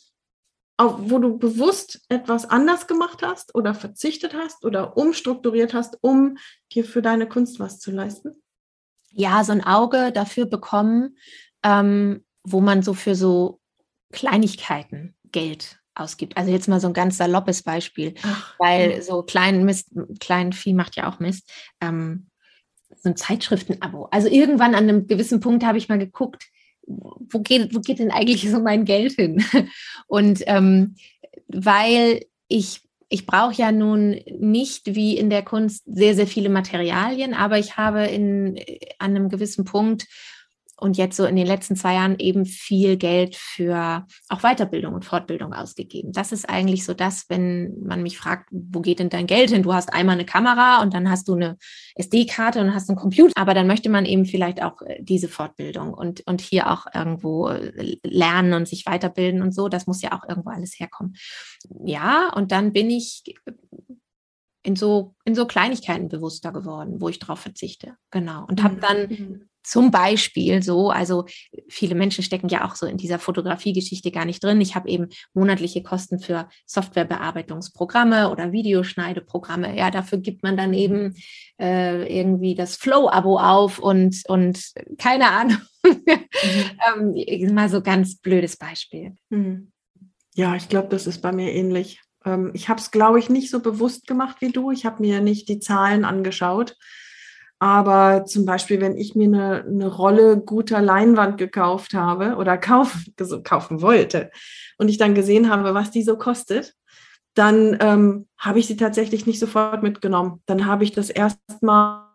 auf, wo du bewusst etwas anders gemacht hast oder verzichtet hast oder umstrukturiert hast, um dir für deine Kunst was zu leisten? Ja, so ein Auge dafür bekommen, ähm, wo man so für so Kleinigkeiten Geld ausgibt. Also jetzt mal so ein ganz saloppes Beispiel, Ach, weil ja. so klein Mist, klein Vieh macht ja auch Mist, ähm, so ein Zeitschriftenabo. Also irgendwann an einem gewissen Punkt habe ich mal geguckt, wo geht, wo geht denn eigentlich so mein Geld hin? Und ähm, weil ich, ich brauche ja nun nicht wie in der Kunst sehr, sehr viele Materialien, aber ich habe in, an einem gewissen Punkt und jetzt so in den letzten zwei Jahren eben viel Geld für auch Weiterbildung und Fortbildung ausgegeben. Das ist eigentlich so das, wenn man mich fragt, wo geht denn dein Geld hin? Du hast einmal eine Kamera und dann hast du eine S D-Karte und hast einen Computer, aber dann möchte man eben vielleicht auch diese Fortbildung und, und hier auch irgendwo lernen und sich weiterbilden und so. Das muss ja auch irgendwo alles herkommen. Ja, und dann bin ich in so, in so Kleinigkeiten bewusster geworden, wo ich drauf verzichte. Genau. Und habe dann Mhm. zum Beispiel so, also viele Menschen stecken ja auch so in dieser Fotografie-Geschichte gar nicht drin. Ich habe eben monatliche Kosten für Softwarebearbeitungsprogramme oder Videoschneideprogramme. Ja, dafür gibt man dann eben äh, irgendwie das Flow-Abo auf und, und keine Ahnung. Mhm. ähm, mal so ganz blödes Beispiel. Mhm. Ja, ich glaube, das ist bei mir ähnlich. Ähm, ich habe es, glaube ich, nicht so bewusst gemacht wie du. Ich habe mir nicht die Zahlen angeschaut. Aber zum Beispiel, wenn ich mir eine, eine Rolle guter Leinwand gekauft habe oder kauf, so kaufen wollte und ich dann gesehen habe, was die so kostet, dann ähm, habe ich sie tatsächlich nicht sofort mitgenommen. Dann habe ich das erstmal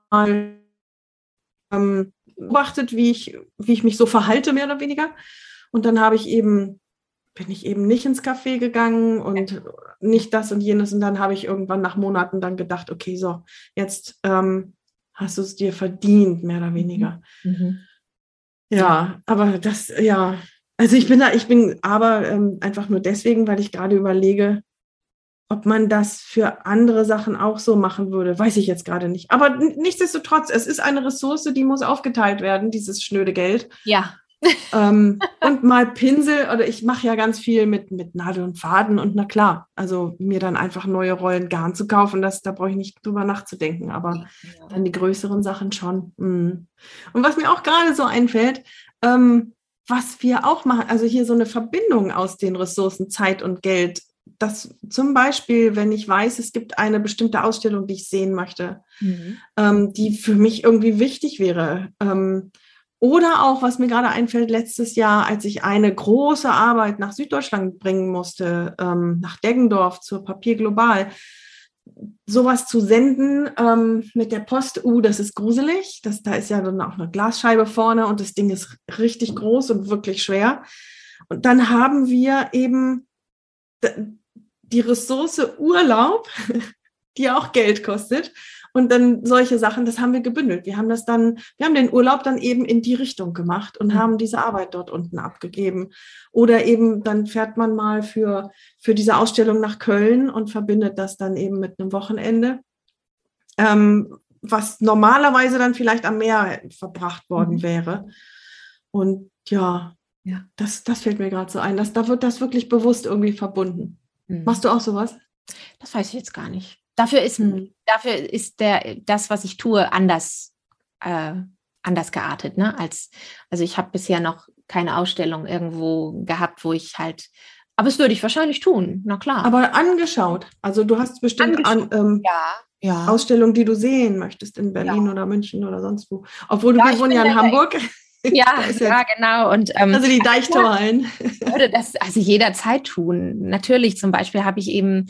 ähm, beobachtet, wie ich, wie ich mich so verhalte, mehr oder weniger. Und dann habe ich eben, bin ich eben nicht ins Café gegangen und nicht das und jenes. Und dann habe ich irgendwann nach Monaten dann gedacht, okay, so, jetzt ähm, hast du es dir verdient, mehr oder weniger. Mhm. Ja, Ja. aber das, ja, also ich bin da, ich bin aber ähm, einfach nur deswegen, weil ich gerade überlege, ob man das für andere Sachen auch so machen würde, weiß ich jetzt gerade nicht. Aber n- nichtsdestotrotz, es ist eine Ressource, die muss aufgeteilt werden, dieses schnöde Geld. Ja. Ähm, und mal Pinsel, oder ich mache ja ganz viel mit, mit Nadel und Faden und na klar, also mir dann einfach neue Rollen Garn zu kaufen, das, da brauche ich nicht drüber nachzudenken, aber Ja. dann die größeren Sachen schon. Mm. Und was mir auch gerade so einfällt, ähm, was wir auch machen, also hier so eine Verbindung aus den Ressourcen Zeit und Geld, dass zum Beispiel, wenn ich weiß, es gibt eine bestimmte Ausstellung, die ich sehen möchte, Mhm. ähm, die für mich irgendwie wichtig wäre, ähm, oder auch, was mir gerade einfällt, letztes Jahr, als ich eine große Arbeit nach Süddeutschland bringen musste, ähm, nach Deggendorf zur Papier Global, sowas zu senden ähm, mit der Post, uh, das ist gruselig. Das, da ist ja dann auch eine Glasscheibe vorne und das Ding ist richtig groß und wirklich schwer. Und dann haben wir eben die Ressource Urlaub, die auch Geld kostet. Und dann solche Sachen, das haben wir gebündelt. Wir haben das dann, wir haben den Urlaub dann eben in die Richtung gemacht und Mhm. haben diese Arbeit dort unten abgegeben. Oder eben dann fährt man mal für, für diese Ausstellung nach Köln und verbindet das dann eben mit einem Wochenende, ähm, was normalerweise dann vielleicht am Meer verbracht worden Mhm. wäre. Und ja, Ja. das, das fällt mir gerade so ein. Dass, da wird das wirklich bewusst irgendwie verbunden. Mhm. Machst du auch sowas? Das weiß ich jetzt gar nicht. Dafür ist, Mhm. dafür ist der, das, was ich tue, anders, äh, anders geartet. Ne? Als, also ich habe bisher noch keine Ausstellung irgendwo gehabt, wo ich halt, aber es würde ich wahrscheinlich tun, na klar. Aber angeschaut. Also du hast bestimmt an, ähm, Ja, ja. Ausstellungen, die du sehen möchtest in Berlin Ja. oder München oder sonst wo. Obwohl du, Ja, wir ich wohnen bin ja da in ja- Hamburg. Ja, Da ist ja, jetzt, genau. Und ähm, also die ja, Deichtorhallen. ich würde das also jederzeit tun. Natürlich, zum Beispiel habe ich eben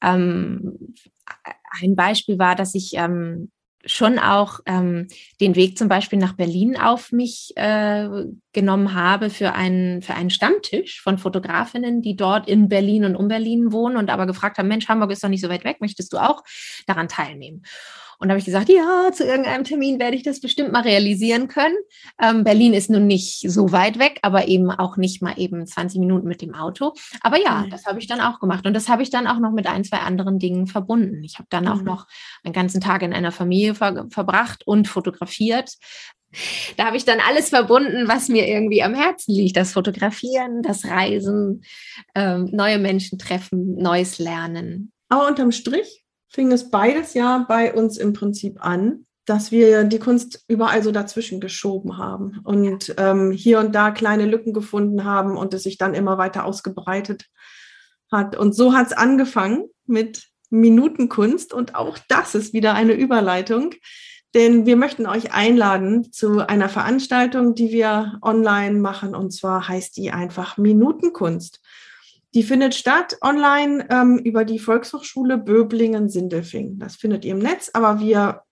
ähm, ein Beispiel war, dass ich ähm, schon auch ähm, den Weg zum Beispiel nach Berlin auf mich äh, genommen habe für einen, für einen Stammtisch von Fotografinnen, die dort in Berlin und um Berlin wohnen und aber gefragt haben, Mensch, Hamburg ist doch nicht so weit weg, möchtest du auch daran teilnehmen? Und da habe ich gesagt, ja, zu irgendeinem Termin werde ich das bestimmt mal realisieren können. Ähm, Berlin ist nun nicht so weit weg, aber eben auch nicht mal eben zwanzig Minuten mit dem Auto. Aber ja, das habe ich dann auch gemacht. Und das habe ich dann auch noch mit ein, zwei anderen Dingen verbunden. Ich habe dann auch Mhm. noch einen ganzen Tag in einer Familie ver- verbracht und fotografiert. Da habe ich dann alles verbunden, was mir irgendwie am Herzen liegt. Das Fotografieren, das Reisen, ähm, neue Menschen treffen, Neues lernen. Aber unterm Strich fing es beides ja bei uns im Prinzip an, dass wir die Kunst überall so dazwischen geschoben haben und ähm, hier und da kleine Lücken gefunden haben und es sich dann immer weiter ausgebreitet hat. Und so hat es angefangen mit Minutenkunst und auch das ist wieder eine Überleitung, denn wir möchten euch einladen zu einer Veranstaltung, die wir online machen und zwar heißt die einfach Minutenkunst. Die findet statt online ähm, über die Volkshochschule Böblingen-Sindelfingen. Das findet ihr im Netz, aber wir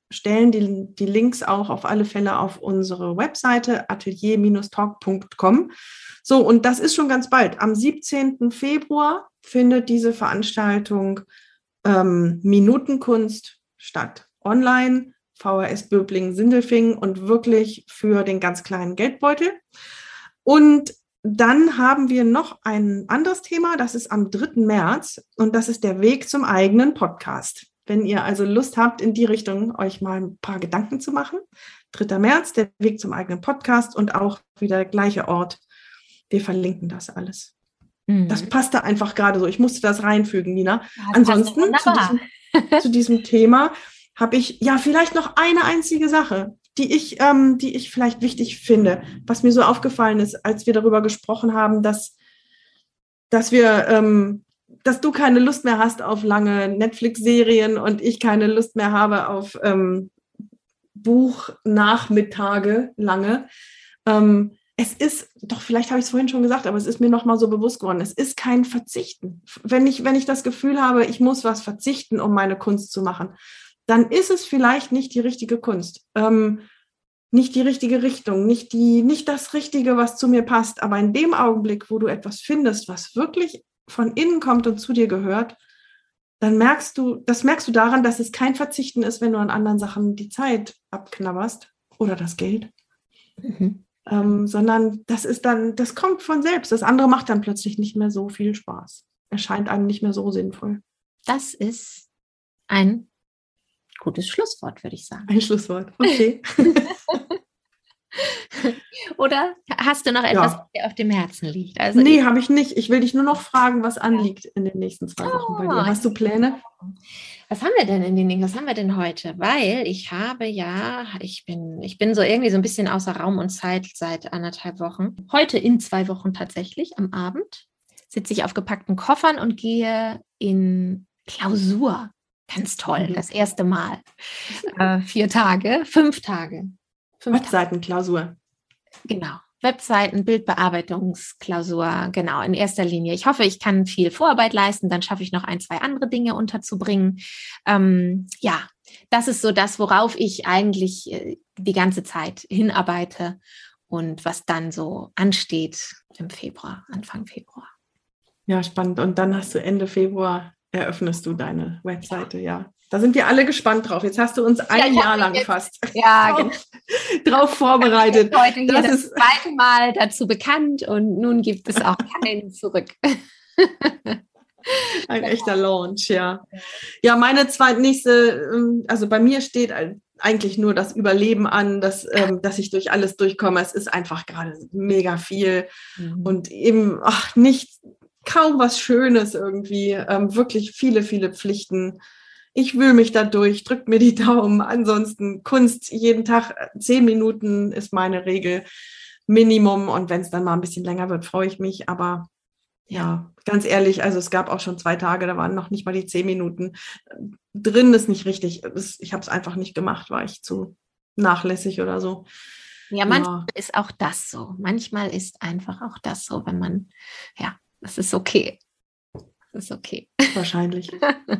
stellen die, die Links auch auf alle Fälle auf unsere Webseite atelier talk punkt com. So, und das ist schon ganz bald. Am siebzehnten Februar findet diese Veranstaltung ähm, Minutenkunst statt. Online, V H S Böblingen-Sindelfingen und wirklich für den ganz kleinen Geldbeutel. Und dann haben wir noch ein anderes Thema, das ist am dritten März und das ist der Weg zum eigenen Podcast. Wenn ihr also Lust habt, in die Richtung euch mal ein paar Gedanken zu machen. dritter März, der Weg zum eigenen Podcast und auch wieder der gleiche Ort. Wir verlinken das alles. Mhm. Das passte einfach gerade so. Ich musste das reinfügen, Nina. Das Ansonsten zu diesem, zu diesem Thema habe ich ja vielleicht noch eine einzige Sache, die ich, ähm, die ich vielleicht wichtig finde, was mir so aufgefallen ist, als wir darüber gesprochen haben, dass, dass wir... Ähm, dass du keine Lust mehr hast auf lange Netflix-Serien und ich keine Lust mehr habe auf ähm, Buchnachmittage lange. Ähm, es ist, doch vielleicht habe ich es vorhin schon gesagt, aber es ist mir nochmal so bewusst geworden, es ist kein Verzichten. Wenn ich, wenn ich das Gefühl habe, ich muss was verzichten, um meine Kunst zu machen, dann ist es vielleicht nicht die richtige Kunst. Ähm, nicht die richtige Richtung, nicht, die, nicht das Richtige, was zu mir passt. Aber in dem Augenblick, wo du etwas findest, was wirklich von innen kommt und zu dir gehört, dann merkst du, das merkst du daran, dass es kein Verzichten ist, wenn du an anderen Sachen die Zeit abknabberst oder das Geld, mhm. ähm, sondern das ist dann, das kommt von selbst. Das andere macht dann plötzlich nicht mehr so viel Spaß. Erscheint einem nicht mehr so sinnvoll. Das ist ein gutes Schlusswort, würde ich sagen. Ein Schlusswort, okay. Oder hast du noch etwas, ja. was dir auf dem Herzen liegt? Also nee, habe ich nicht. Ich will dich nur noch fragen, was anliegt in den nächsten zwei Wochen bei dir. Hast du Pläne? Was haben wir denn in den Dingen? Was haben wir denn heute? Weil ich habe ja, ich bin, ich bin so irgendwie so ein bisschen außer Raum und Zeit seit anderthalb Wochen. Heute in zwei Wochen tatsächlich, am Abend, sitze ich auf gepackten Koffern und gehe in Klausur. Ganz toll, mhm. das erste Mal. Äh, vier Tage, fünf Tage. Webseitenklausur. Genau, Webseiten, Bildbearbeitungsklausur, genau, in erster Linie. Ich hoffe, ich kann viel Vorarbeit leisten, dann schaffe ich noch ein, zwei andere Dinge unterzubringen. Ähm, ja, das ist so das, worauf ich eigentlich äh, die ganze Zeit hinarbeite und was dann so ansteht im Februar, Anfang Februar. Ja, spannend. Und dann hast du Ende Februar, eröffnest du deine Webseite, ja. ja. Da sind wir alle gespannt drauf. Jetzt hast du uns ein ja, Jahr lang jetzt, fast ja, drauf, genau. drauf vorbereitet. Ich heute hier das, das ist zweite Mal dazu bekannt und nun gibt es auch keinen zurück. Ein echter Launch, ja. Ja, meine zweitnächste, also bei mir steht eigentlich nur das Überleben an, dass, dass ich durch alles durchkomme. Es ist einfach gerade mega viel mhm. und eben ach, nicht, kaum was Schönes irgendwie, ähm, wirklich viele, viele Pflichten. Ich wühle mich da durch, drückt mir die Daumen. Ansonsten Kunst jeden Tag, zehn Minuten ist meine Regel, Minimum. Und wenn es dann mal ein bisschen länger wird, freue ich mich. Aber ja, ganz ehrlich, also es gab auch schon zwei Tage, da waren noch nicht mal die zehn Minuten. Drin ist nicht richtig. Ich habe es einfach nicht gemacht, war ich zu nachlässig oder so. Ja, manchmal ja. ist auch das so. Manchmal ist einfach auch das so, wenn man, ja, das ist okay. Das ist okay. Wahrscheinlich.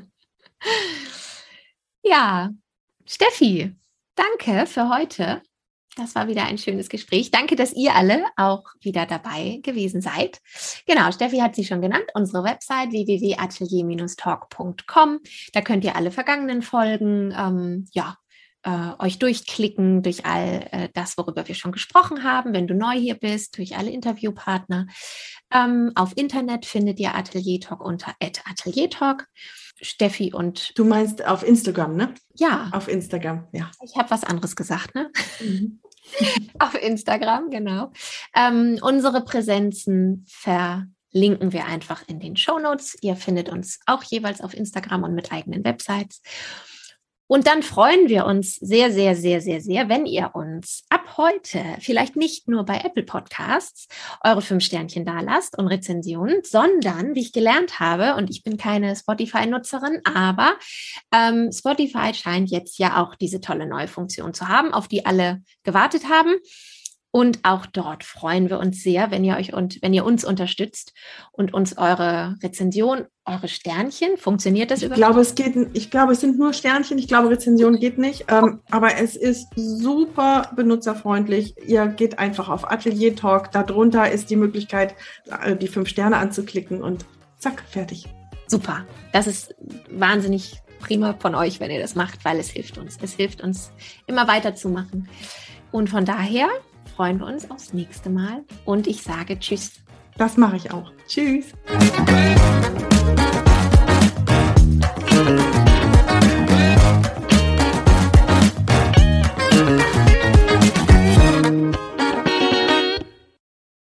Ja, Steffi, danke für heute. Das war wieder ein schönes Gespräch. Danke, dass ihr alle auch wieder dabei gewesen seid. Genau, Steffi hat sie schon genannt, unsere Website w w w punkt atelier talk punkt com. Da könnt ihr alle vergangenen Folgen ähm, ja, äh, euch durchklicken, durch all äh, das, worüber wir schon gesprochen haben, wenn du neu hier bist, durch alle Interviewpartner. Ähm, auf Internet findet ihr Atelier Talk unter at atelier talk. Steffi und... Du meinst auf Instagram, ne? Ja. Auf Instagram, ja. Ich habe was anderes gesagt, ne? Mhm. Auf Instagram, genau. Ähm, unsere Präsenzen verlinken wir einfach in den Shownotes. Ihr findet uns auch jeweils auf Instagram und mit eigenen Websites. Und dann freuen wir uns sehr, sehr, sehr, sehr, sehr, wenn ihr uns ab heute vielleicht nicht nur bei Apple Podcasts eure fünf Sternchen da lasst und Rezensionen, sondern, wie ich gelernt habe, und ich bin keine Spotify-Nutzerin, aber ähm, Spotify scheint jetzt ja auch diese tolle neue Funktion zu haben, auf die alle gewartet haben. Und auch dort freuen wir uns sehr, wenn ihr euch und wenn ihr uns unterstützt und uns eure Rezension, eure Sternchen, funktioniert das ich überhaupt? Glaube, es geht, ich glaube, es sind nur Sternchen. Ich glaube, Rezension geht nicht. Ähm, aber es ist super benutzerfreundlich. Ihr geht einfach auf Atelier Talk. Darunter ist die Möglichkeit, die fünf Sterne anzuklicken und zack, fertig. Super. Das ist wahnsinnig prima von euch, wenn ihr das macht, weil es hilft uns. Es hilft uns, immer weiterzumachen. Und von daher freuen wir uns aufs nächste Mal. Und ich sage Tschüss. Das mache ich auch. Tschüss.